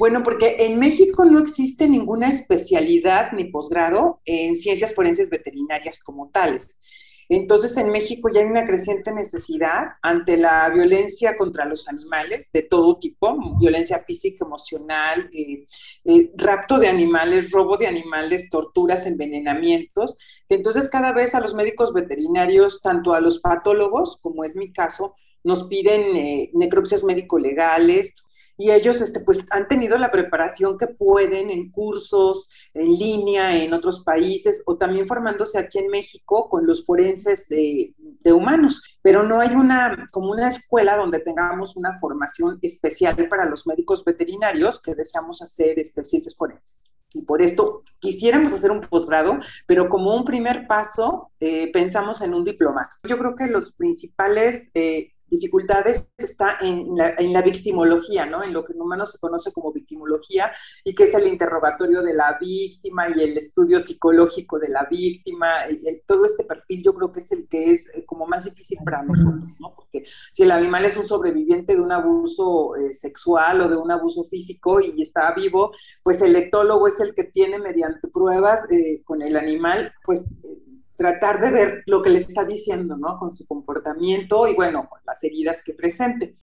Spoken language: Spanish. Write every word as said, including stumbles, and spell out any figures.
Bueno, porque en México no existe ninguna especialidad ni posgrado en ciencias forenses veterinarias como tales. Entonces, en México ya hay una creciente necesidad ante la violencia contra los animales de todo tipo, violencia física, emocional, eh, eh, rapto de animales, robo de animales, torturas, envenenamientos, que entonces cada vez a los médicos veterinarios, tanto a los patólogos, como es mi caso, nos piden eh, necropsias médico-legales, y ellos este, pues, han tenido la preparación que pueden en cursos, en línea, en otros países, o también formándose aquí en México con los forenses de, de humanos. Pero no hay una, como una escuela donde tengamos una formación especial para los médicos veterinarios que deseamos hacer este, ciencias forenses. Y por esto quisiéramos hacer un posgrado, pero como un primer paso eh, pensamos en un diplomado. Yo creo que los principales eh, dificultades está en la, en la victimología, ¿no? En lo que en humanos se conoce como victimología y que es el interrogatorio de la víctima y el estudio psicológico de la víctima, el, el, todo este perfil yo creo que es el que es eh, como más difícil para nosotros, ¿no? Porque si el animal es un sobreviviente de un abuso eh, sexual o de un abuso físico y está vivo, pues el etólogo es el que tiene mediante pruebas eh, con el animal, pues eh, tratar de ver lo que le está diciendo, ¿no? Con su comportamiento y bueno, con las heridas que presente.